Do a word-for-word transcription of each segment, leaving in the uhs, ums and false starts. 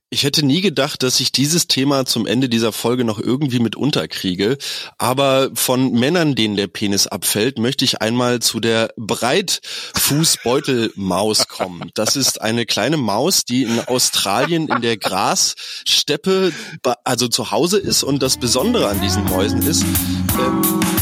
Ich hätte nie gedacht, dass ich dieses Thema zum Ende dieser Folge noch irgendwie mit unterkriege. Aber von Männern, denen der Penis abfällt, möchte ich einmal zu der Breitfußbeutelmaus kommen. Das ist eine kleine Maus, die in Australien in der Grassteppe, also zu Hause ist. Und das Besondere an diesen Mäusen ist... Ähm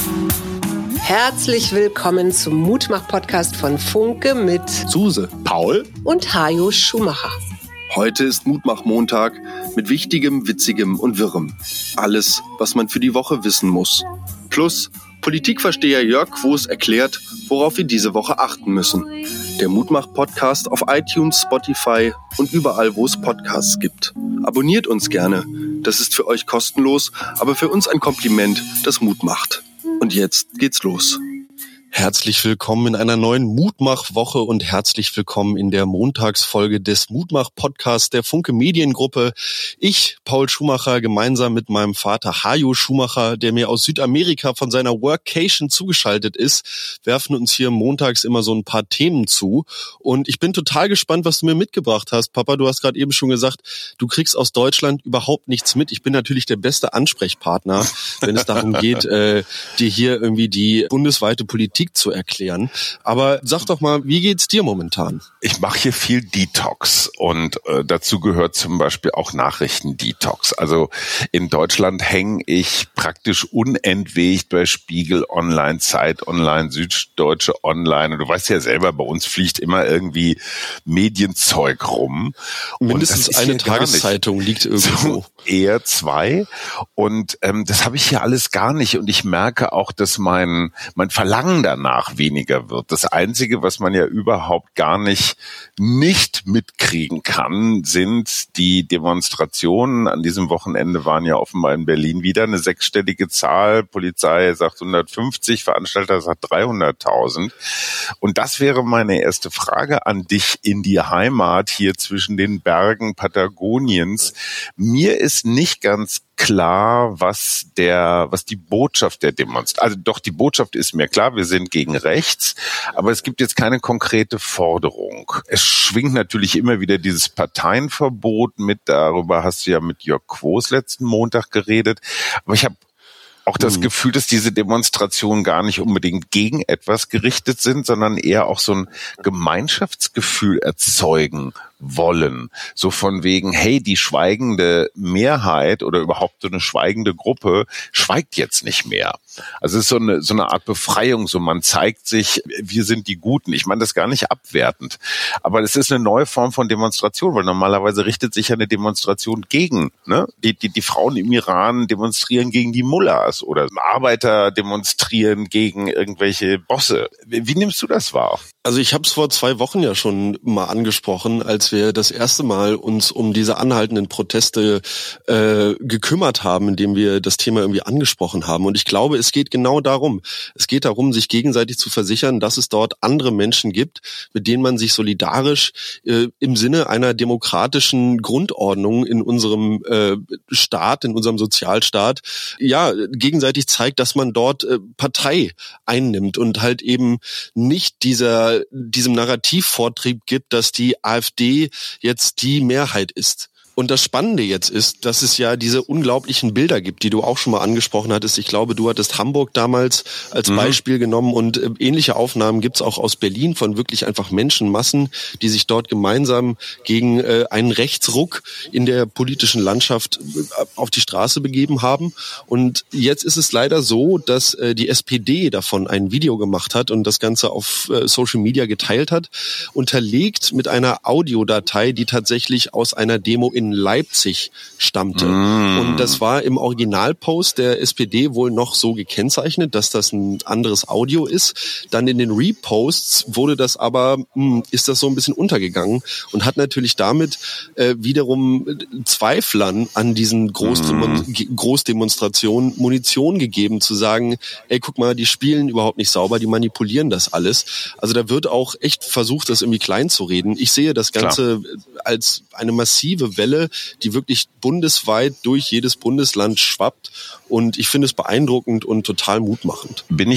Herzlich willkommen zum Mutmach-Podcast von Funke mit Suse, Paul und Hajo Schumacher. Heute ist Mutmach-Montag mit Wichtigem, Witzigem und Wirrem. Alles, was man für die Woche wissen muss. Plus Politikversteher Jörg Quos erklärt, worauf wir diese Woche achten müssen. Der Mutmach-Podcast auf iTunes, Spotify und überall, wo es Podcasts gibt. Abonniert uns gerne. Das ist für euch kostenlos, aber für uns ein Kompliment, das Mut macht. Und jetzt geht's los. Herzlich willkommen in einer neuen Mutmach-Woche und herzlich willkommen in der Montagsfolge des Mutmach-Podcasts der Funke Mediengruppe. Ich, Paul Schumacher, gemeinsam mit meinem Vater Hajo Schumacher, der mir aus Südamerika von seiner Workation zugeschaltet ist, werfen uns hier montags immer so ein paar Themen zu. Und ich bin total gespannt, was du mir mitgebracht hast. Papa, du hast gerade eben schon gesagt, du kriegst aus Deutschland überhaupt nichts mit. Ich bin natürlich der beste Ansprechpartner, wenn es darum geht, äh, dir hier irgendwie die bundesweite Politik zu erklären. Aber sag doch mal, wie geht's dir momentan? Ich mache hier viel Detox und äh, dazu gehört zum Beispiel auch Nachrichten-Detox. Also in Deutschland hänge ich praktisch unentwegt bei Spiegel Online, Zeit Online, Süddeutsche Online. Und du weißt ja selber, bei uns fliegt immer irgendwie Medienzeug rum. Mindestens eine Tageszeitung liegt irgendwo. So eher zwei. Und ähm, das habe ich hier alles gar nicht. Und ich merke auch, dass mein mein Verlangen danach weniger wird. Das Einzige, was man ja überhaupt gar nicht nicht mitkriegen kann, sind die Demonstrationen. An diesem Wochenende waren ja offenbar in Berlin wieder eine sechsstellige Zahl. Polizei sagt hundertfünfzig, Veranstalter sagt dreihunderttausend. Und das wäre meine erste Frage an dich in die Heimat hier zwischen den Bergen Patagoniens. Mir ist nicht ganz klar, was der, was die Botschaft der Demonstration, also doch, die Botschaft ist mir klar, wir sind gegen rechts, aber es gibt jetzt keine konkrete Forderung. Es schwingt natürlich immer wieder dieses Parteienverbot mit, darüber hast du ja mit Jörg Quos letzten Montag geredet, aber ich habe auch das Gefühl, dass diese Demonstrationen gar nicht unbedingt gegen etwas gerichtet sind, sondern eher auch so ein Gemeinschaftsgefühl erzeugen wollen. So von wegen, hey, die schweigende Mehrheit oder überhaupt so eine schweigende Gruppe schweigt jetzt nicht mehr. Also es ist so eine, so eine Art Befreiung, so man zeigt sich, wir sind die Guten. Ich meine das gar nicht abwertend, aber es ist eine neue Form von Demonstration, weil normalerweise richtet sich ja eine Demonstration gegen, ne? Die, die, die Frauen im Iran demonstrieren gegen die Mullahs oder Arbeiter demonstrieren gegen irgendwelche Bosse. Wie, wie nimmst du das wahr? Also ich habe es vor zwei Wochen ja schon mal angesprochen, als wir das erste Mal uns um diese anhaltenden Proteste äh, gekümmert haben, indem wir das Thema irgendwie angesprochen haben. Und ich glaube, es geht genau darum. Es geht darum, sich gegenseitig zu versichern, dass es dort andere Menschen gibt, mit denen man sich solidarisch äh, im Sinne einer demokratischen Grundordnung in unserem äh, Staat, in unserem Sozialstaat, ja, gegenseitig zeigt, dass man dort äh, Partei einnimmt und halt eben nicht dieser diesem Narrativvortrieb gibt, dass die AfD jetzt die Mehrheit ist. Und das Spannende jetzt ist, dass es ja diese unglaublichen Bilder gibt, die du auch schon mal angesprochen hattest. Ich glaube, du hattest Hamburg damals als mhm. Beispiel genommen und äh, ähnliche Aufnahmen gibt's auch aus Berlin von wirklich einfach Menschenmassen, die sich dort gemeinsam gegen äh, einen Rechtsruck in der politischen Landschaft äh, auf die Straße begeben haben. Und jetzt ist es leider so, dass äh, die S P D davon ein Video gemacht hat und das Ganze auf äh, Social Media geteilt hat, unterlegt mit einer Audiodatei, die tatsächlich aus einer Demo in Leipzig stammte. Mm. Und das war im Originalpost der S P D wohl noch so gekennzeichnet, dass das ein anderes Audio ist. Dann in den Reposts wurde das aber, mh, ist das so ein bisschen untergegangen und hat natürlich damit äh, wiederum Zweiflern an diesen Großdemon- mm. Großdemonstrationen Munition gegeben, zu sagen, ey, guck mal, die spielen überhaupt nicht sauber, die manipulieren das alles. Also da wird auch echt versucht, das irgendwie klein zu reden. Ich sehe das Ganze Klar. als eine massive Welle, die wirklich bundesweit durch jedes Bundesland schwappt. Und ich finde es beeindruckend und total mutmachend. Bin ich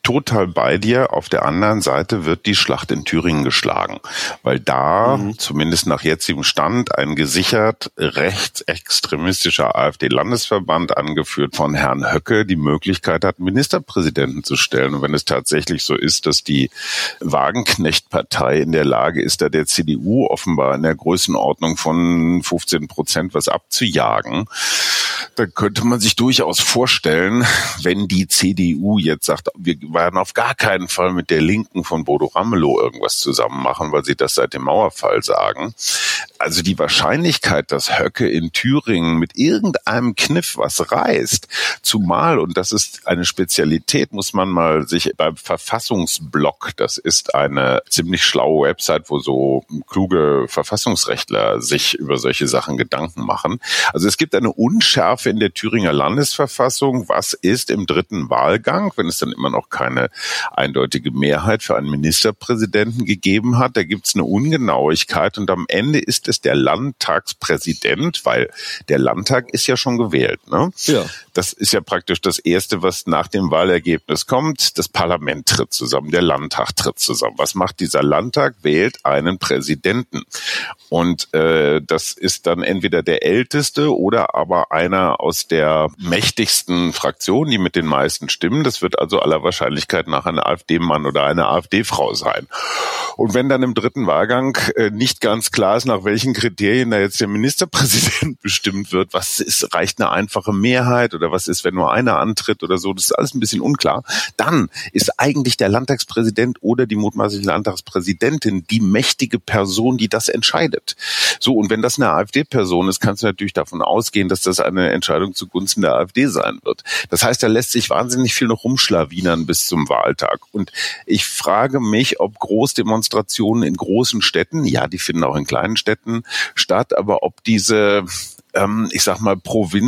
total bei dir. Auf der anderen Seite wird die Schlacht in Thüringen geschlagen, weil da, mhm. zumindest nach jetzigem Stand, ein gesichert rechtsextremistischer AfD-Landesverband, angeführt von Herrn Höcke, die Möglichkeit hat, Ministerpräsidenten zu stellen. Und wenn es tatsächlich so ist, dass die Wagenknecht-Partei in der Lage ist, da der C D U offenbar in der Größenordnung von fünfzehn Prozent was abzujagen, dann könnte man sich durchaus vorstellen, wenn die C D U jetzt sagt, wir werden auf gar keinen Fall mit der Linken von Bodo Ramelow irgendwas zusammen machen, weil sie das seit dem Mauerfall sagen. Also die Wahrscheinlichkeit, dass Höcke in Thüringen mit irgendeinem Kniff was reißt, zumal, und das ist eine Spezialität, muss man mal sich beim Verfassungsblog, das ist eine ziemlich schlaue Website, wo so kluge Verfassungsrechtler sich über solche Sachen Gedanken machen. Also es gibt eine Unschärfe in der Thüringer Landesverfassung. Was ist im dritten Wahlgang, wenn es dann immer noch keine eindeutige Mehrheit für einen Ministerpräsidenten gegeben hat? Da gibt es eine Ungenauigkeit und am Ende ist es der Landtagspräsident, weil der Landtag ist ja schon gewählt, ne? Ja. Das ist ja praktisch das Erste, was nach dem Wahlergebnis kommt. Das Parlament tritt zusammen, der Landtag tritt zusammen. Was macht dieser Landtag? Wählt einen Präsidenten. Und äh, das ist dann entweder der Älteste oder aber einer aus der mächtigsten Fraktion, die mit den meisten Stimmen. Das wird also aller Wahrscheinlichkeit nach ein AfD-Mann oder eine AfD-Frau sein. Und wenn dann im dritten Wahlgang äh, nicht ganz klar ist, nach welchen Kriterien da jetzt der Ministerpräsident bestimmt wird, was ist, reicht eine einfache Mehrheit oder was ist, wenn nur einer antritt oder so, das ist alles ein bisschen unklar, dann ist eigentlich der Landtagspräsident oder die mutmaßliche Landtagspräsidentin die mächtige Person, die das entscheidet. So, und wenn das eine AfD-Person ist, kannst du natürlich davon ausgehen, dass das eine Entscheidung zugunsten der AfD sein wird. Das heißt, da lässt sich wahnsinnig viel noch rumschlawinern bis zum Wahltag. Und ich frage mich, ob Großdemonstrationen in großen Städten, ja, die finden auch in kleinen Städten statt, aber ob diese ich sag mal,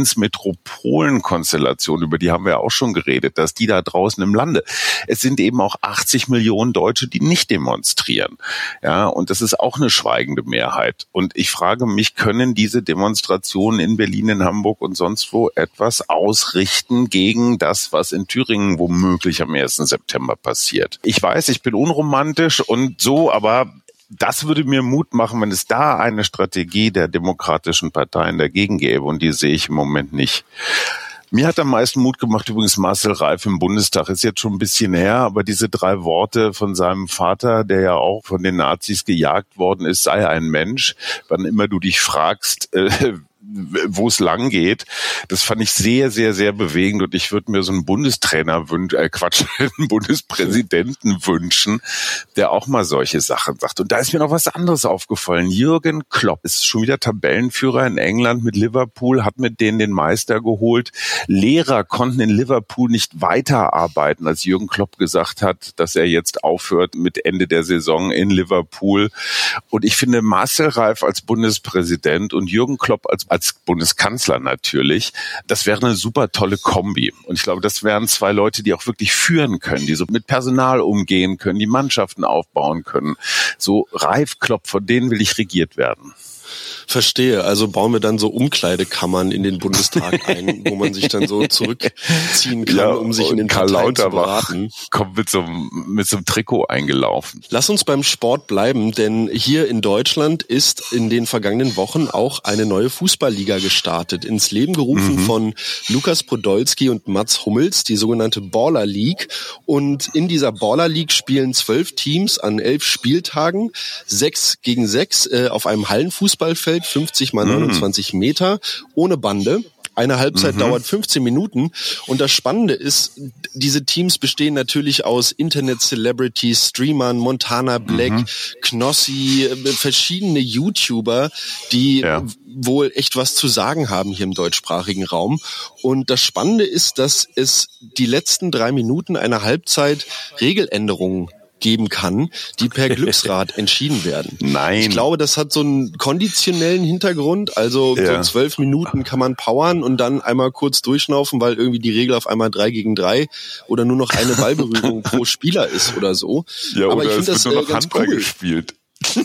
Provinz-Metropolen-Konstellation, über die haben wir ja auch schon geredet, dass die da draußen im Lande, es sind eben auch achtzig Millionen Deutsche, die nicht demonstrieren. Ja, und das ist auch eine schweigende Mehrheit. Und ich frage mich, können diese Demonstrationen in Berlin, in Hamburg und sonst wo etwas ausrichten gegen das, was in Thüringen womöglich am ersten September passiert? Ich weiß, ich bin unromantisch und so, aber das würde mir Mut machen, wenn es da eine Strategie der demokratischen Parteien dagegen gäbe, und die sehe ich im Moment nicht. Mir hat am meisten Mut gemacht übrigens Marcel Reif im Bundestag. Ist jetzt schon ein bisschen her, aber diese drei Worte von seinem Vater, der ja auch von den Nazis gejagt worden ist, sei ein Mensch, wann immer du dich fragst, äh, wo es lang geht. Das fand ich sehr, sehr, sehr bewegend, und ich würde mir so einen Bundestrainer wünschen, äh Quatsch, einen Bundespräsidenten wünschen, der auch mal solche Sachen sagt. Und da ist mir noch was anderes aufgefallen. Jürgen Klopp ist schon wieder Tabellenführer in England mit Liverpool, hat mit denen den Meister geholt. Lehrer konnten in Liverpool nicht weiterarbeiten, als Jürgen Klopp gesagt hat, dass er jetzt aufhört mit Ende der Saison in Liverpool. Und ich finde Marcel Reif als Bundespräsident und Jürgen Klopp als als Bundeskanzler natürlich, das wäre eine super tolle Kombi. Und ich glaube, das wären zwei Leute, die auch wirklich führen können, die so mit Personal umgehen können, die Mannschaften aufbauen können. So Reif, Klopp, von denen will ich regiert werden. Verstehe. Also bauen wir dann so Umkleidekammern in den Bundestag ein, wo man sich dann so zurückziehen kann, ja, um sich in den Karl Parteien zu beraten. Kommt mit so, einem, mit so einem Trikot eingelaufen. Lass uns beim Sport bleiben, denn hier in Deutschland ist in den vergangenen Wochen auch eine neue Fußballliga gestartet. Ins Leben gerufen mhm. von Lukas Podolski und Mats Hummels, die sogenannte Baller League. Und in dieser Baller League spielen zwölf Teams an elf Spieltagen, sechs gegen sechs äh, auf einem Hallenfußballfeld, fünfzig mal neunundzwanzig Meter, ohne Bande. Eine Halbzeit mhm. dauert fünfzehn Minuten. Und das Spannende ist, diese Teams bestehen natürlich aus Internet-Celebrities, Streamern, Montana Black, mhm. Knossi, verschiedene YouTuber, die ja. wohl echt was zu sagen haben hier im deutschsprachigen Raum. Und das Spannende ist, dass es die letzten drei Minuten einer Halbzeit Regeländerungen geben kann, die per Glücksrad entschieden werden. Nein. Ich glaube, das hat so einen konditionellen Hintergrund. Also ja. so zwölf Minuten kann man powern und dann einmal kurz durchschnaufen, weil irgendwie die Regel auf einmal drei gegen drei oder nur noch eine Ballberührung pro Spieler ist oder so. Ja, aber oder ich finde das nur noch äh, ganz Handball cool gespielt.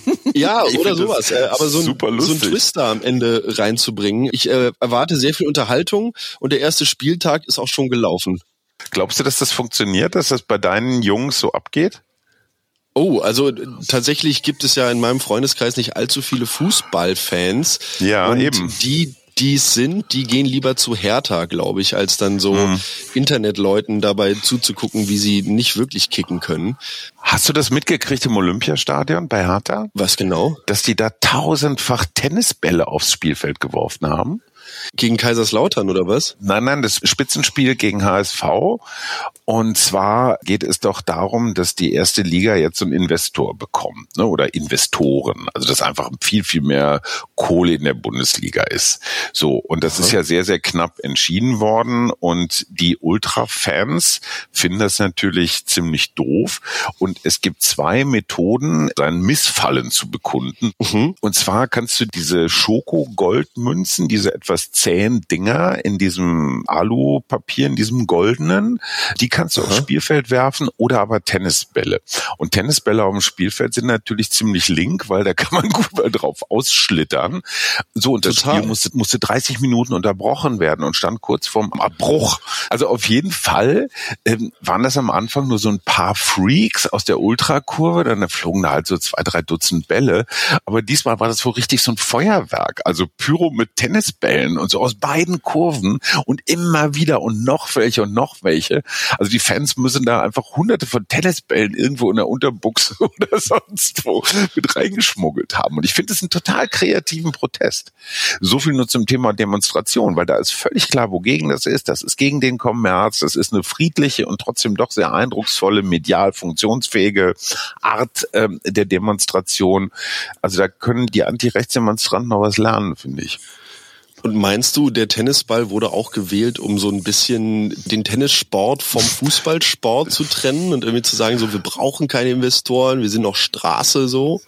Ja, oder sowas. Äh, aber so ein, so ein Twist da am Ende reinzubringen. Ich äh, erwarte sehr viel Unterhaltung und der erste Spieltag ist auch schon gelaufen. Glaubst du, dass das funktioniert, dass das bei deinen Jungs so abgeht? Oh, also tatsächlich gibt es ja in meinem Freundeskreis nicht allzu viele Fußballfans. Ja, und eben. Die, die es sind, die gehen lieber zu Hertha, glaube ich, als dann so mhm. Internetleuten dabei zuzugucken, wie sie nicht wirklich kicken können. Hast du das mitgekriegt im Olympiastadion bei Hertha? Was genau? Dass die da tausendfach Tennisbälle aufs Spielfeld geworfen haben. Gegen Kaiserslautern oder was? Nein, nein, das Spitzenspiel gegen H S V. Und zwar geht es doch darum, dass die erste Liga jetzt so einen Investor bekommt, ne, oder Investoren. Also dass einfach viel, viel mehr Kohle in der Bundesliga ist. So, und das Aha. ist ja sehr, sehr knapp entschieden worden. Und die Ultra-Fans finden das natürlich ziemlich doof. Und es gibt zwei Methoden, sein Missfallen zu bekunden. Mhm. Und zwar kannst du diese Schoko-Goldmünzen, diese etwas zähen Dinger in diesem Alupapier, in diesem goldenen, die kannst du Aha. aufs Spielfeld werfen oder aber Tennisbälle. Und Tennisbälle auf dem Spielfeld sind natürlich ziemlich link, weil da kann man gut mal drauf ausschlittern. So, und das Total. Spiel musste, musste dreißig Minuten unterbrochen werden und stand kurz vorm Abbruch. Also auf jeden Fall ähm, waren das am Anfang nur so ein paar Freaks aus der Ultrakurve, dann flogen da halt so zwei, drei Dutzend Bälle. Aber diesmal war das wohl richtig so ein Feuerwerk. Also Pyro mit Tennisbällen und so aus beiden Kurven und immer wieder und noch welche und noch welche. Also die Fans müssen da einfach hunderte von Tennisbällen irgendwo in der Unterbuchse oder sonst wo mit reingeschmuggelt haben. Und ich finde es einen total kreativen Protest. So viel nur zum Thema Demonstration, weil da ist völlig klar, wogegen das ist. Das ist gegen den Kommerz. Das ist eine friedliche und trotzdem doch sehr eindrucksvolle, medial funktionsfähige Art ähm, der Demonstration. Also da können die Anti-Rechts-Demonstranten noch was lernen, finde ich. Und meinst du, der Tennisball wurde auch gewählt, um so ein bisschen den Tennissport vom Fußballsport zu trennen und irgendwie zu sagen, so wir brauchen keine Investoren, wir sind noch Straße so?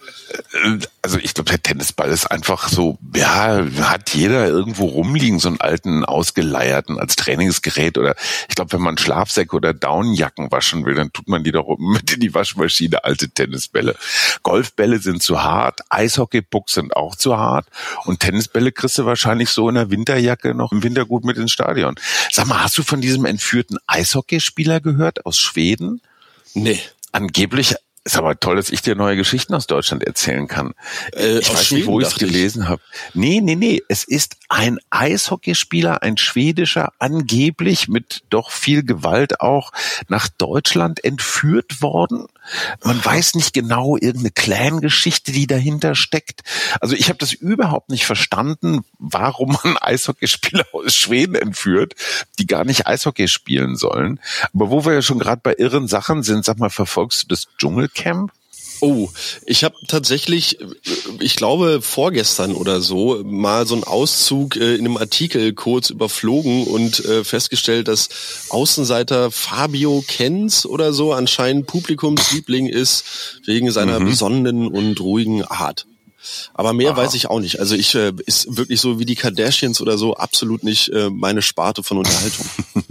Also ich glaube, der Tennisball ist einfach so, ja, hat jeder irgendwo rumliegen, so einen alten, ausgeleierten als Trainingsgerät oder ich glaube, wenn man Schlafsäcke oder Daunenjacken waschen will, dann tut man die doch mit in die Waschmaschine, alte Tennisbälle. Golfbälle sind zu hart, Eishockeypucks sind auch zu hart und Tennisbälle kriegst du wahrscheinlich so in der Winterjacke noch im Winter gut mit ins Stadion. Sag mal, hast du von diesem entführten Eishockeyspieler gehört aus Schweden? Nee. Angeblich ist aber toll, dass ich dir neue Geschichten aus Deutschland erzählen kann. Äh, ich weiß nicht, wo ich es gelesen habe. Nee, nee, nee. Es ist ein Eishockeyspieler, ein schwedischer, angeblich mit doch viel Gewalt auch nach Deutschland entführt worden. Man weiß nicht genau, irgendeine Clan-Geschichte, die dahinter steckt. Also ich habe das überhaupt nicht verstanden, warum man Eishockeyspieler aus Schweden entführt, die gar nicht Eishockey spielen sollen. Aber wo wir ja schon gerade bei irren Sachen sind, sag mal, verfolgst du das Dschungelcamp? Oh, ich habe tatsächlich, ich glaube vorgestern oder so, mal so einen Auszug äh, in einem Artikel kurz überflogen und äh, festgestellt, dass Außenseiter Fabio Kenz oder so anscheinend Publikumsliebling ist, wegen seiner mhm. besonnenen und ruhigen Art. Aber mehr Aha. weiß ich auch nicht. Also ich äh, ist wirklich so wie die Kardashians oder so absolut nicht äh, meine Sparte von Unterhaltung.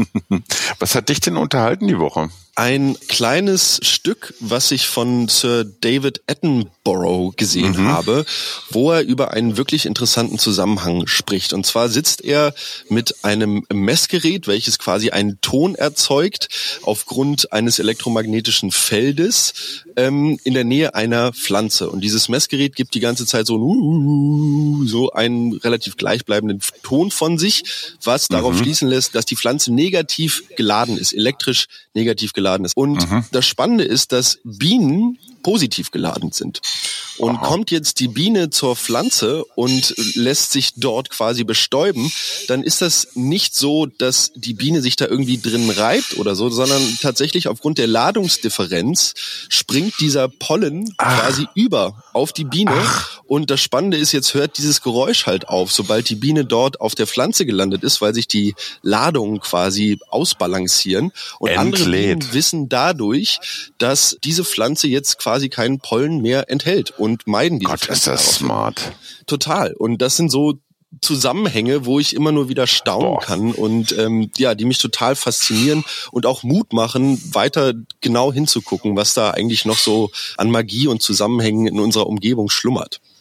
Was hat dich denn unterhalten die Woche? Ein kleines Stück, was ich von Sir David Attenborough gesehen mhm. habe, wo er über einen wirklich interessanten Zusammenhang spricht. Und zwar sitzt er mit einem Messgerät, welches quasi einen Ton erzeugt aufgrund eines elektromagnetischen Feldes ähm, in der Nähe einer Pflanze. Und dieses Messgerät gibt die ganze Zeit so, uh, so einen relativ gleichbleibenden Ton von sich, was darauf mhm. schließen lässt, dass die Pflanze negativ geladen ist, elektrisch negativ geladen ist. Und mhm. das Spannende ist, dass Bienen positiv geladen sind. Und Aha. kommt jetzt die Biene zur Pflanze und lässt sich dort quasi bestäuben, dann ist das nicht so, dass die Biene sich da irgendwie drin reibt oder so, sondern tatsächlich aufgrund der Ladungsdifferenz springt dieser Pollen Ach. quasi über auf die Biene. Ach. Und das Spannende ist, jetzt hört dieses Geräusch halt auf, sobald die Biene dort auf der Pflanze gelandet ist, weil sich die Ladungen quasi ausbalancieren. Und Entlädt. andere Bienen wissen dadurch, dass diese Pflanze jetzt quasi keinen Pollen mehr enthält und meiden diese Gott, Pflanze. Ist das smart. Total. Und das sind so Zusammenhänge, wo ich immer nur wieder staunen Boah. kann und ähm, ja, die mich total faszinieren und auch Mut machen, weiter genau hinzugucken, was da eigentlich noch so an Magie und Zusammenhängen in unserer Umgebung schlummert.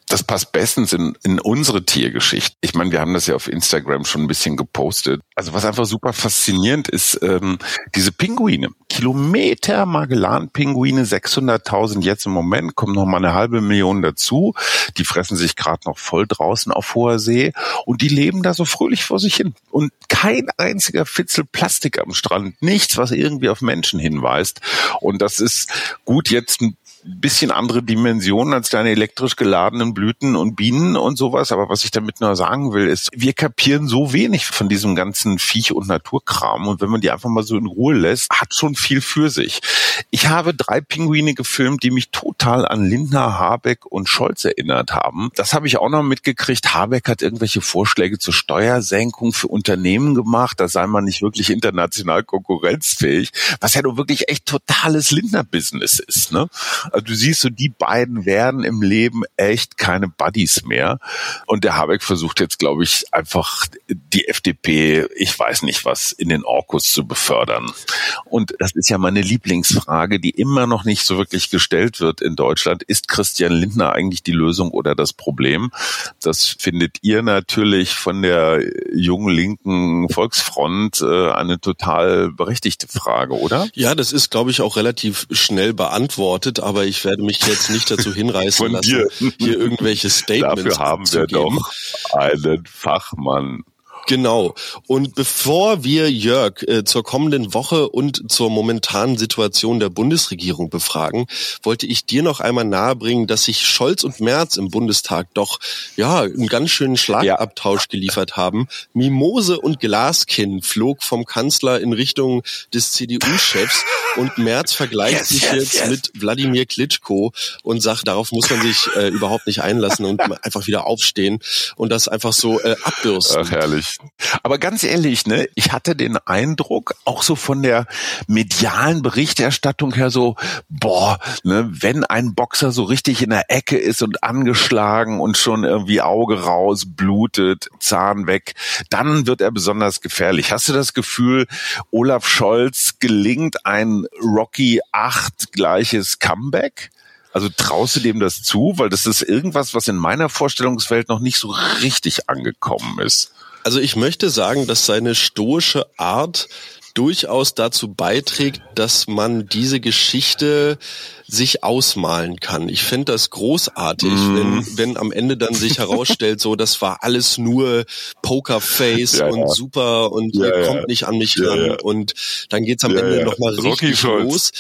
das passt bestens in, in unsere Tiergeschichte. Ich meine, wir haben das ja auf Instagram schon ein bisschen gepostet. Also was einfach super faszinierend ist, ähm, diese Pinguine. Kilometer Magellan-Pinguine, sechshunderttausend jetzt im Moment, kommen noch mal eine halbe Million dazu. Die fressen sich gerade noch voll draußen auf hoher See und die leben da so fröhlich vor sich hin. Und kein einziger Fitzel Plastik am Strand, nichts, was irgendwie auf Menschen hinweist. Und das ist gut jetzt ein bisschen andere Dimensionen als deine elektrisch geladenen Blüten und Bienen und sowas. Aber was ich damit nur sagen will, ist, wir kapieren so wenig von diesem ganzen Viech- und Naturkram. Und wenn man die einfach mal so in Ruhe lässt, hat schon viel für sich. Ich habe drei Pinguine gefilmt, die mich total an Lindner, Habeck und Scholz erinnert haben. Das habe ich auch noch mitgekriegt. Habeck hat irgendwelche Vorschläge zur Steuersenkung für Unternehmen gemacht. Da sei man nicht wirklich international konkurrenzfähig. Was ja doch wirklich echt totales Lindner-Business ist, ne? Also du siehst so, die beiden werden im Leben echt keine Buddies mehr. Und der Habeck versucht jetzt, glaube ich, einfach die F D P, ich weiß nicht was, in den Orkus zu befördern. Und das ist ja meine Lieblingsfrage, die immer noch nicht so wirklich gestellt wird in Deutschland. Ist Christian Lindner eigentlich die Lösung oder das Problem? Das findet ihr natürlich von der jungen linken Volksfront äh, eine total berechtigte Frage, oder? Ja, das ist, glaube ich, auch relativ schnell beantwortet, aber ich werde mich jetzt nicht dazu hinreißen Von lassen, dir. hier irgendwelche Statements Dafür haben zu wir geben. doch einen Fachmann. Genau. Und bevor wir Jörg äh, zur kommenden Woche und zur momentanen Situation der Bundesregierung befragen, wollte ich dir noch einmal nahebringen, dass sich Scholz und Merz im Bundestag doch ja einen ganz schönen Schlagabtausch ja. geliefert haben. Mimose und Glaskinn flog vom Kanzler in Richtung des C D U-Chefs und Merz vergleicht yes, sich yes, jetzt yes. mit Wladimir Klitschko und sagt, darauf muss man sich äh, überhaupt nicht einlassen und einfach wieder aufstehen und das einfach so äh, abbürsten. Ach, herrlich. Aber ganz ehrlich, ne, ich hatte den Eindruck, auch so von der medialen Berichterstattung her so, boah, ne, wenn ein Boxer so richtig in der Ecke ist und angeschlagen und schon irgendwie Auge raus, blutet, Zahn weg, dann wird er besonders gefährlich. Hast du das Gefühl, Olaf Scholz gelingt ein Rocky acht gleiches Comeback? Also traust du dem das zu? Weil das ist irgendwas, was in meiner Vorstellungswelt noch nicht so richtig angekommen ist. Also ich möchte sagen, dass seine stoische Art durchaus dazu beiträgt, dass man diese Geschichte sich ausmalen kann. Ich finde das großartig, mm. wenn wenn am Ende dann sich herausstellt, so das war alles nur Pokerface ja, und ja. super und ja, ihr kommt ja. nicht an mich ja, ran ja. und dann geht's am ja, Ende ja. nochmal richtig los.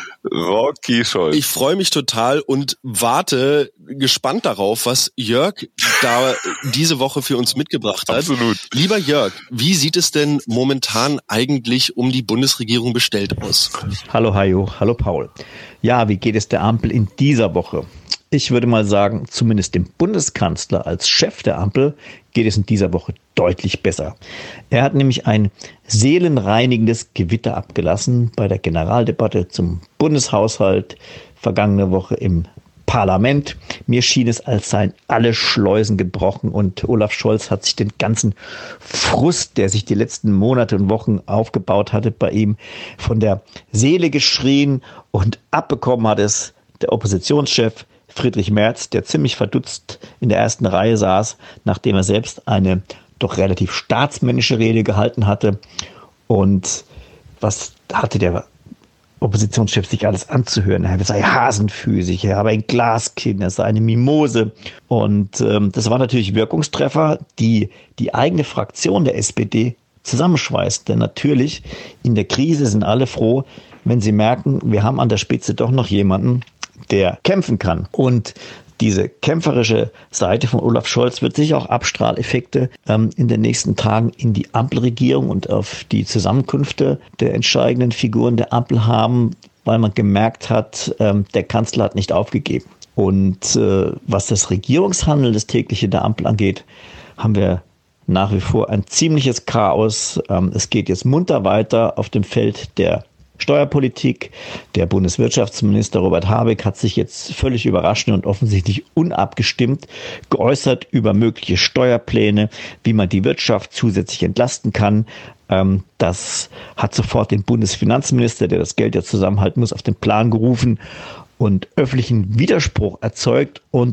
Rocky Scholz. Ich freue mich total und warte gespannt darauf, was Jörg da diese Woche für uns mitgebracht hat. Absolut. Lieber Jörg, wie sieht es denn momentan eigentlich um die Bundesregierung bestellt aus? Hallo Hajo, hallo Paul. Ja, wie geht es der Ampel in dieser Woche? Ich würde mal sagen, zumindest dem Bundeskanzler als Chef der Ampel geht es in dieser Woche deutlich besser. Er hat nämlich ein seelenreinigendes Gewitter abgelassen bei der Generaldebatte zum Bundeshaushalt vergangene Woche im Parlament. Mir schien es, als seien alle Schleusen gebrochen und Olaf Scholz hat sich den ganzen Frust, der sich die letzten Monate und Wochen aufgebaut hatte, bei ihm von der Seele geschrien und abbekommen hat es der Oppositionschef Friedrich Merz, der ziemlich verdutzt in der ersten Reihe saß, nachdem er selbst eine doch relativ staatsmännische Rede gehalten hatte. Und was hatte der Oppositionschef sich alles anzuhören? Er sei hasenfüßig, er habe ein Glaskinn, er sei eine Mimose. Und ähm, das war natürlich Wirkungstreffer, die die eigene Fraktion der S P D zusammenschweißt. Denn natürlich in der Krise sind alle froh, wenn sie merken, wir haben an der Spitze doch noch jemanden, der kämpfen kann. Und diese kämpferische Seite von Olaf Scholz wird sicher auch Abstrahleffekte ähm, in den nächsten Tagen in die Ampelregierung und auf die Zusammenkünfte der entscheidenden Figuren der Ampel haben, weil man gemerkt hat, ähm, der Kanzler hat nicht aufgegeben. Und äh, was das Regierungshandeln, das tägliche der Ampel angeht, haben wir nach wie vor ein ziemliches Chaos. Ähm, es geht jetzt munter weiter auf dem Feld der Steuerpolitik. Der Bundeswirtschaftsminister Robert Habeck hat sich jetzt völlig überraschend und offensichtlich unabgestimmt geäußert über mögliche Steuerpläne, wie man die Wirtschaft zusätzlich entlasten kann. Das hat sofort den Bundesfinanzminister, der das Geld ja zusammenhalten muss, auf den Plan gerufen und öffentlichen Widerspruch erzeugt. Und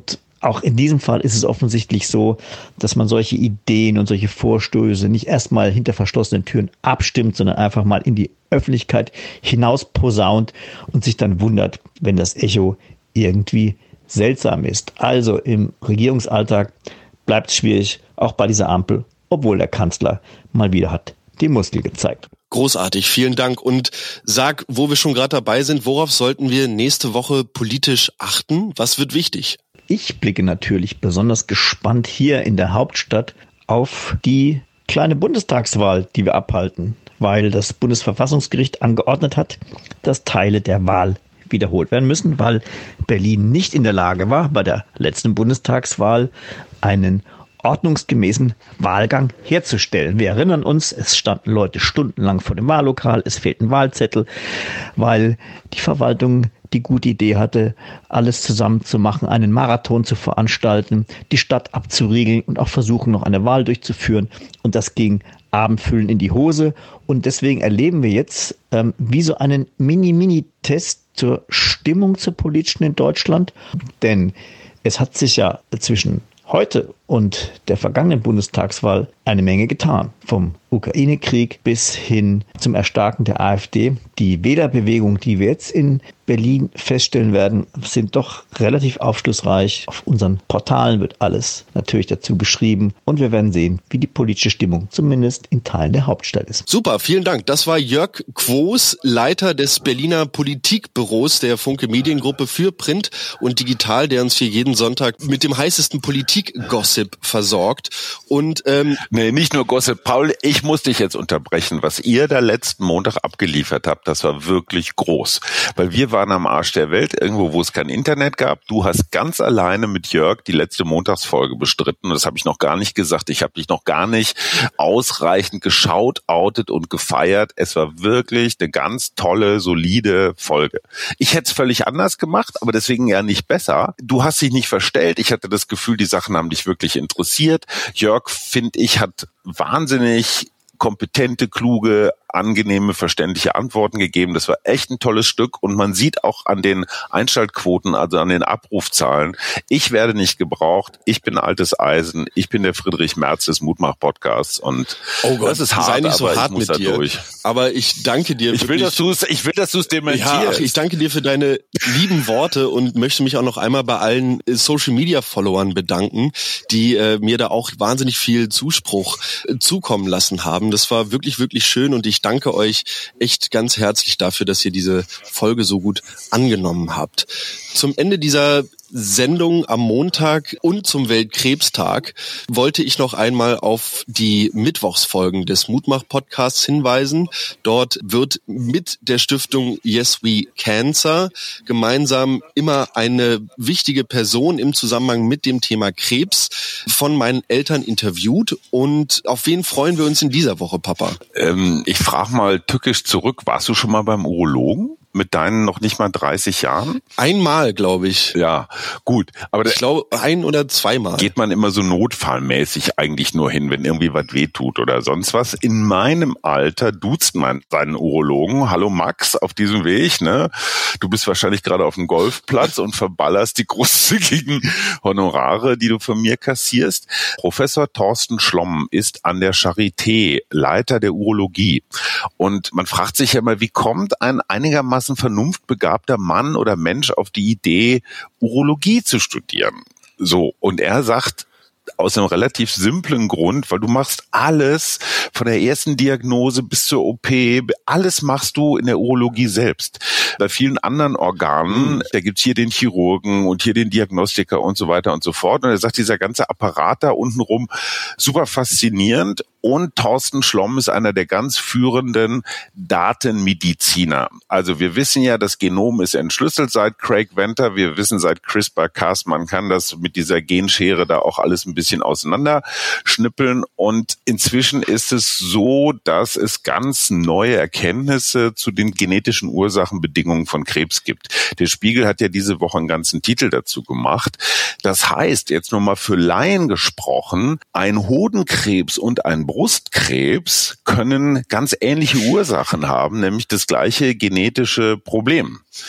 auch in diesem Fall ist es offensichtlich so, dass man solche Ideen und solche Vorstöße nicht erstmal hinter verschlossenen Türen abstimmt, sondern einfach mal in die Öffentlichkeit hinaus posaunt und sich dann wundert, wenn das Echo irgendwie seltsam ist. Also im Regierungsalltag bleibt es schwierig, auch bei dieser Ampel, obwohl der Kanzler mal wieder hat die Muskel gezeigt. Großartig, vielen Dank. Und sag, wo wir schon gerade dabei sind, worauf sollten wir nächste Woche politisch achten? Was wird wichtig? Ich blicke natürlich besonders gespannt hier in der Hauptstadt auf die kleine Bundestagswahl, die wir abhalten, weil das Bundesverfassungsgericht angeordnet hat, dass Teile der Wahl wiederholt werden müssen, weil Berlin nicht in der Lage war, bei der letzten Bundestagswahl einen ordnungsgemäßen Wahlgang herzustellen. Wir erinnern uns, es standen Leute stundenlang vor dem Wahllokal, es fehlten Wahlzettel, weil die Verwaltung die gute Idee hatte, alles zusammen zu machen, einen Marathon zu veranstalten, die Stadt abzuriegeln und auch versuchen, noch eine Wahl durchzuführen. Und das ging Abendfüllen in die Hose. Und deswegen erleben wir jetzt ähm, wie so einen Mini-Mini-Test zur Stimmung zur politischen in Deutschland. Denn es hat sich ja zwischen heute und der vergangenen Bundestagswahl eine Menge getan. Vom Ukraine-Krieg bis hin zum Erstarken der AfD. Die Wählerbewegung, die wir jetzt in Berlin feststellen werden, sind doch relativ aufschlussreich. Auf unseren Portalen wird alles natürlich dazu geschrieben. Und wir werden sehen, wie die politische Stimmung zumindest in Teilen der Hauptstadt ist. Super, vielen Dank. Das war Jörg Quos, Leiter des Berliner Politikbüros der Funke Mediengruppe für Print und Digital, der uns hier jeden Sonntag mit dem heißesten Politik-Gossip versorgt. Und ähm, nee, nicht nur Gossip. Paul, ich muss dich jetzt unterbrechen. Was ihr da letzten Montag abgeliefert habt, das war wirklich groß. Weil wir waren am Arsch der Welt, irgendwo, wo es kein Internet gab. Du hast ganz alleine mit Jörg die letzte Montagsfolge bestritten. Das habe ich noch gar nicht gesagt. Ich habe dich noch gar nicht ausreichend geschaut, outet und gefeiert. Es war wirklich eine ganz tolle, solide Folge. Ich hätte es völlig anders gemacht, aber deswegen ja nicht besser. Du hast dich nicht verstellt. Ich hatte das Gefühl, die Sachen haben dich wirklich interessiert. Jörg, finde ich, hat wahnsinnig kompetente, kluge, angenehme, verständliche Antworten gegeben. Das war echt ein tolles Stück und man sieht auch an den Einschaltquoten, also an den Abrufzahlen, ich werde nicht gebraucht, ich bin altes Eisen, ich bin der Friedrich Merz des Mutmach-Podcasts und oh Gott, das ist hart, sei nicht so aber hart ich muss mit da dir. Durch. Aber ich danke dir. Ich will, dass du es, ich will, dass du es dementierst. Ja, ach, ich danke dir für deine lieben Worte und möchte mich auch noch einmal bei allen Social-Media-Followern bedanken, die äh, mir da auch wahnsinnig viel Zuspruch äh, zukommen lassen haben. Das war wirklich, wirklich schön und ich danke euch echt ganz herzlich dafür, dass ihr diese Folge so gut angenommen habt. Zum Ende dieser Sendung am Montag und zum Weltkrebstag wollte ich noch einmal auf die Mittwochsfolgen des Mutmach-Podcasts hinweisen. Dort wird mit der Stiftung Yes We Cancer gemeinsam immer eine wichtige Person im Zusammenhang mit dem Thema Krebs von meinen Eltern interviewt. Und auf wen freuen wir uns in dieser Woche, Papa? Ähm, ich frage mal tückisch zurück, warst du schon mal beim Urologen? Mit deinen noch nicht mal dreißig Jahren? Einmal, glaube ich. Ja, gut. Aber ich glaube, ein oder zweimal. Geht man immer so notfallmäßig eigentlich nur hin, wenn irgendwie was wehtut oder sonst was. In meinem Alter duzt man seinen Urologen. Hallo Max, auf diesem Weg, ne? Du bist wahrscheinlich gerade auf dem Golfplatz und verballerst die großzügigen Honorare, die du von mir kassierst. Professor Thorsten Schlomm ist an der Charité Leiter der Urologie. Und man fragt sich ja mal, wie kommt ein einigermaßen ein vernunftbegabter Mann oder Mensch auf die Idee, Urologie zu studieren. So, und er sagt, aus einem relativ simplen Grund, weil du machst alles von der ersten Diagnose bis zur O P, alles machst du in der Urologie selbst. Bei vielen anderen Organen, da gibt's hier den Chirurgen und hier den Diagnostiker und so weiter und so fort. Und er sagt, dieser ganze Apparat da untenrum, super faszinierend. Und Thorsten Schlomm ist einer der ganz führenden Datenmediziner. Also wir wissen ja, das Genom ist entschlüsselt seit Craig Venter. Wir wissen seit CRISPR Cas, man kann das mit dieser Genschere da auch alles ein bisschen auseinanderschnippeln. Und inzwischen ist es so, dass es ganz neue Erkenntnisse zu den genetischen Ursachenbedingungen von Krebs gibt. Der Spiegel hat ja diese Woche einen ganzen Titel dazu gemacht. Das heißt, jetzt nur mal für Laien gesprochen, ein Hodenkrebs und ein Brustkrebs können ganz ähnliche Ursachen haben, nämlich das gleiche genetische Problem. Mhm.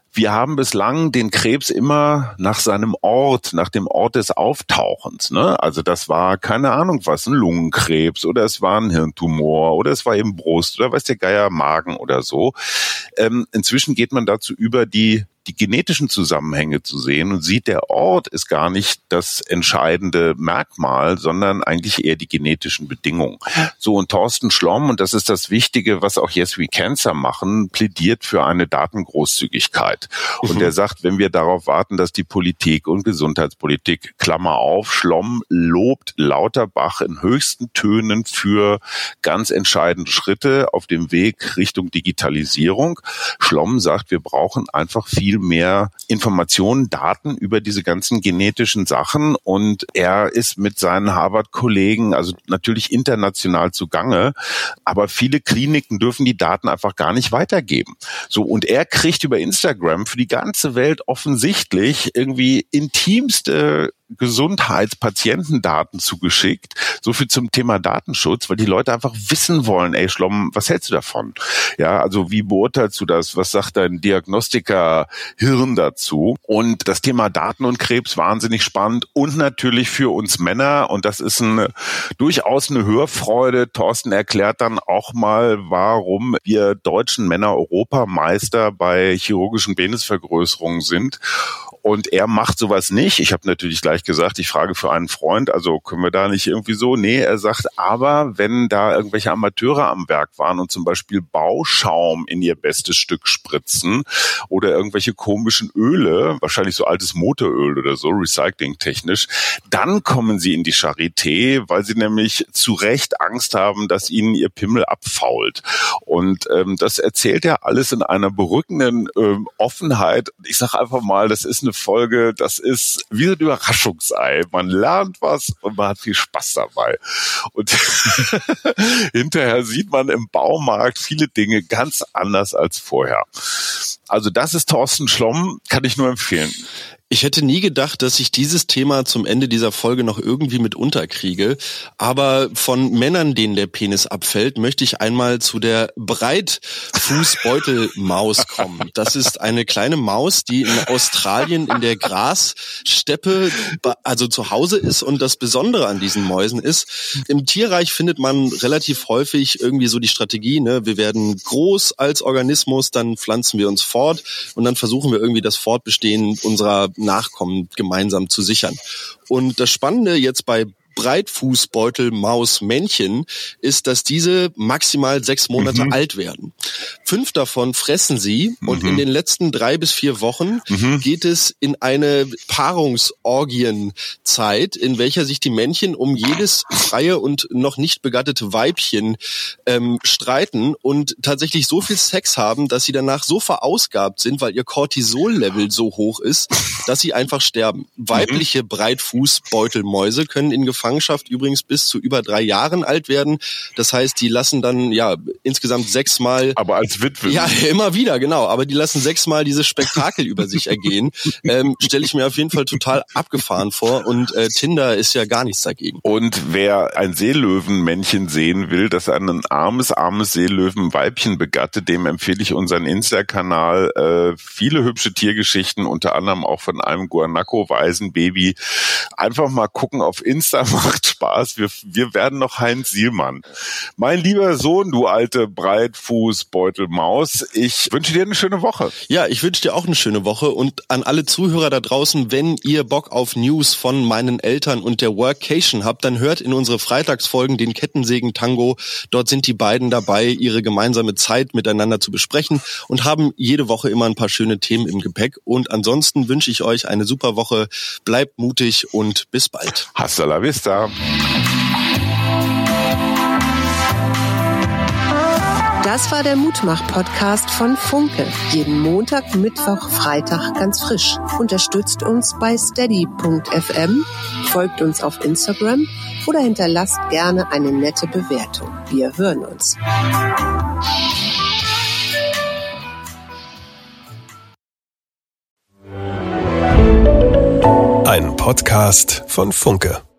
wir haben bislang den Krebs immer nach seinem Ort, nach dem Ort des Auftauchens, ne? Also das war, keine Ahnung was, ein Lungenkrebs oder es war ein Hirntumor oder es war eben Brust oder weiß der Geier, Magen oder so. Ähm, inzwischen geht man dazu über, die die genetischen Zusammenhänge zu sehen und sieht, der Ort ist gar nicht das entscheidende Merkmal, sondern eigentlich eher die genetischen Bedingungen. So, und Thorsten Schlomm, und das ist das Wichtige, was auch Yes We Cancer machen, plädiert für eine Datengroßzügigkeit. Und mhm. er sagt, wenn wir darauf warten, dass die Politik und Gesundheitspolitik, Klammer auf, Schlomm lobt Lauterbach in höchsten Tönen für ganz entscheidende Schritte auf dem Weg Richtung Digitalisierung. Schlomm sagt, wir brauchen einfach viel mehr Informationen, Daten über diese ganzen genetischen Sachen, und er ist mit seinen Harvard-Kollegen also natürlich international zugange, aber viele Kliniken dürfen die Daten einfach gar nicht weitergeben. So, und er kriegt über Instagram für die ganze Welt offensichtlich irgendwie intimste Gesundheitspatientendaten zugeschickt. So viel zum Thema Datenschutz, weil die Leute einfach wissen wollen, ey Schlomm, was hältst du davon? Ja, also wie beurteilst du das? Was sagt dein Diagnostiker-Hirn dazu? Und das Thema Daten und Krebs, wahnsinnig spannend, und natürlich für uns Männer, und das ist eine, durchaus eine Hörfreude. Thorsten erklärt dann auch mal, warum wir deutschen Männer Europameister bei chirurgischen Penisvergrößerungen sind. Und er macht sowas nicht. Ich habe natürlich gleich gesagt, ich frage für einen Freund, also können wir da nicht irgendwie so? Nee, er sagt, aber wenn da irgendwelche Amateure am Werk waren und zum Beispiel Bauschaum in ihr bestes Stück spritzen oder irgendwelche komischen Öle, wahrscheinlich so altes Motoröl oder so, recyclingtechnisch, dann kommen sie in die Charité, weil sie nämlich zu Recht Angst haben, dass ihnen ihr Pimmel abfault. Und ähm, das erzählt er alles in einer berückenden ähm, Offenheit. Ich sage einfach mal, das ist eine Folge, das ist wie so ein Überraschungsei. Man lernt was und man hat viel Spaß dabei. Und hinterher sieht man im Baumarkt viele Dinge ganz anders als vorher. Also das ist Thorsten Schlomm, kann ich nur empfehlen. Ich hätte nie gedacht, dass ich dieses Thema zum Ende dieser Folge noch irgendwie mit unterkriege. Aber von Männern, denen der Penis abfällt, möchte ich einmal zu der Breitfußbeutelmaus kommen. Das ist eine kleine Maus, die in Australien in der Grassteppe, also zu Hause ist. Und das Besondere an diesen Mäusen ist, im Tierreich findet man relativ häufig irgendwie so die Strategie, ne? Wir werden groß als Organismus, dann pflanzen wir uns fort und dann versuchen wir irgendwie das Fortbestehen unserer Nachkommen gemeinsam zu sichern. Und das Spannende jetzt bei Breitfußbeutelmaus-Männchen ist, dass diese maximal sechs Monate mhm. alt werden. Fünf davon fressen sie mhm. und in den letzten drei bis vier Wochen mhm. geht es in eine Paarungsorgienzeit, in welcher sich die Männchen um jedes freie und noch nicht begattete Weibchen ähm, streiten und tatsächlich so viel Sex haben, dass sie danach so verausgabt sind, weil ihr Cortisol-Level so hoch ist, dass sie einfach sterben. Mhm. Weibliche Breitfußbeutelmäuse können in Gefangenschaft übrigens bis zu über drei Jahren alt werden. Das heißt, die lassen dann ja insgesamt sechsmal... Aber als Witwe. Ja, immer wieder, genau. Aber die lassen sechsmal dieses Spektakel über sich ergehen. Ähm, stelle ich mir auf jeden Fall total abgefahren vor. Und äh, Tinder ist ja gar nichts dagegen. Und wer ein Seelöwenmännchen sehen will, das ein armes, armes Seelöwenweibchen begattet, dem empfehle ich unseren Insta-Kanal. Äh, viele hübsche Tiergeschichten, unter anderem auch von einem Guanaco-Waisenbaby. Einfach mal gucken auf Insta. Macht Spaß. Wir, wir werden noch Heinz Sielmann. Mein lieber Sohn, du alte Breitfußbeutelmaus, ich wünsche dir eine schöne Woche. Ja, ich wünsche dir auch eine schöne Woche, und an alle Zuhörer da draußen, wenn ihr Bock auf News von meinen Eltern und der Workation habt, dann hört in unsere Freitagsfolgen den Kettensägen-Tango. Dort sind die beiden dabei, ihre gemeinsame Zeit miteinander zu besprechen und haben jede Woche immer ein paar schöne Themen im Gepäck. Und ansonsten wünsche ich euch eine super Woche. Bleibt mutig und bis bald. Hasta la vista. Das war der Mutmach-Podcast von Funke. Jeden Montag, Mittwoch, Freitag ganz frisch. Unterstützt uns bei steady punkt f m, folgt uns auf Instagram oder hinterlasst gerne eine nette Bewertung. Wir hören uns. Ein Podcast von Funke.